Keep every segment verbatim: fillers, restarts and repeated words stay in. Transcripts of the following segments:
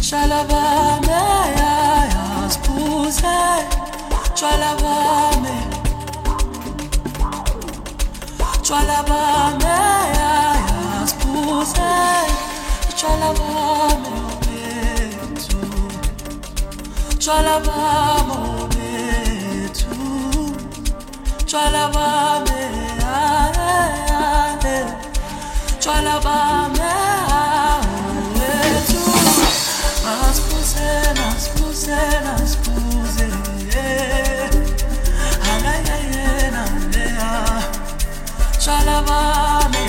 Shalabame, yaspuse, Shalabame, Shalabame, yaspuse, Shalabame, obetu, Shalabame, obetu, Shalabame, Shalabame, obetu. Naspuse, naspuse, naspuse, alaye na lea, Shalabame,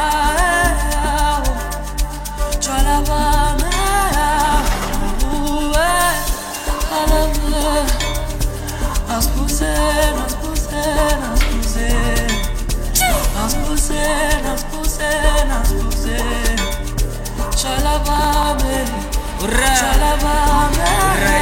Shalabame, alame, naspuse, naspuse, naspuse, naspuse, naspuse, naspuse, Shalabame. Shalabame,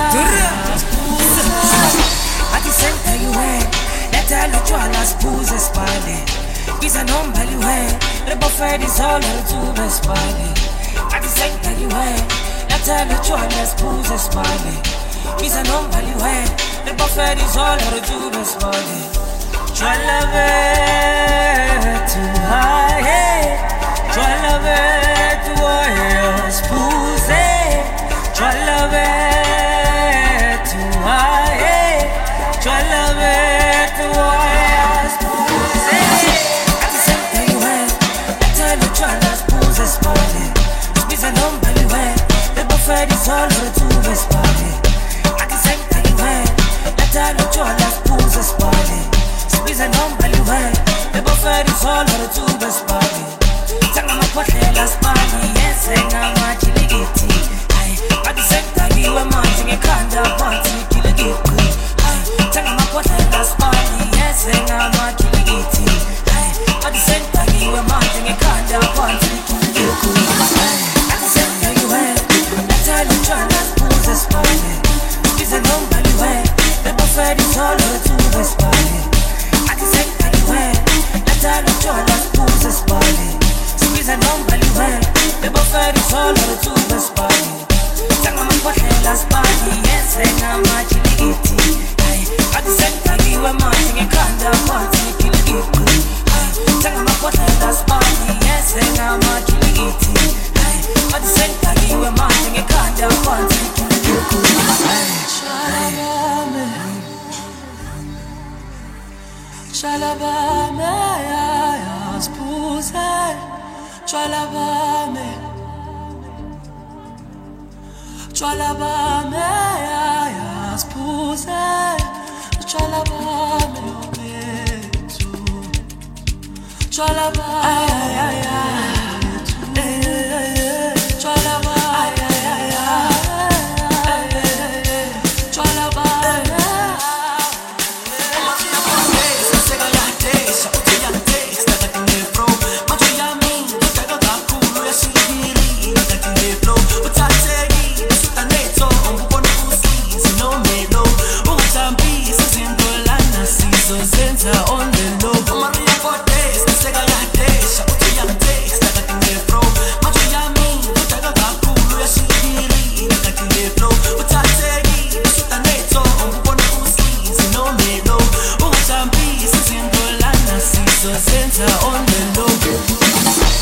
a ti senta iwe, letelo chola spuse spale. Bisa non bali we, le bofedi solo tu be spale. A ti senta iwe, letelo chola spuse spale. Bisa non bali we, le bofedi solo tu be spale. Chalave tu hai, chalave tu hai spuse. Chalave tu hai, chalave tu hai spuse. A ti senta iwe, letelo chola spuse spale. Spisa non bali we, le bofedi solo tu be spale. A ti senta iwe, letelo chola spuse spale. Spisa non bali we, le bofedi solo tu be spale. Tanga mapotela spale, yes, nga machiligiti. At the same time, you were mounting a kind of party, kill a gift. Tell my what I last party, yes, and I'm not killing it. At the same time, you were mounting a kind of party, kill a gift. At the same time, you were, let's tell you, try not to pose a spine. It's a number you wear, the buffet is all over to the spine. At the same time, you wear, let's tell you, try not to pose a spine. It's a number you wear, the buffet is all over to the spine. Las party, yes, and I'm actually eating. At the same time, you were mounting a kind of party, killing it. Tell me what las party, yes, and I'm actually eating. At the same time, you were mounting a kind of party, killing it. Shalabame, Shalabame, yaspuse, Shalabame. Shalabame, yaspuse, Shalabame, obetu, Shalabame, Shalabame, on the low, Maria Cortez, the Segala Days, Utiyantes, the Latin Pro, Majuyami, Utagaku, Yashiri, the Latin Pro, Utategi, Sutaneto, Umbonakusi, Zino Melo, Utambi, Sisin Dolana, Siso Center on the low.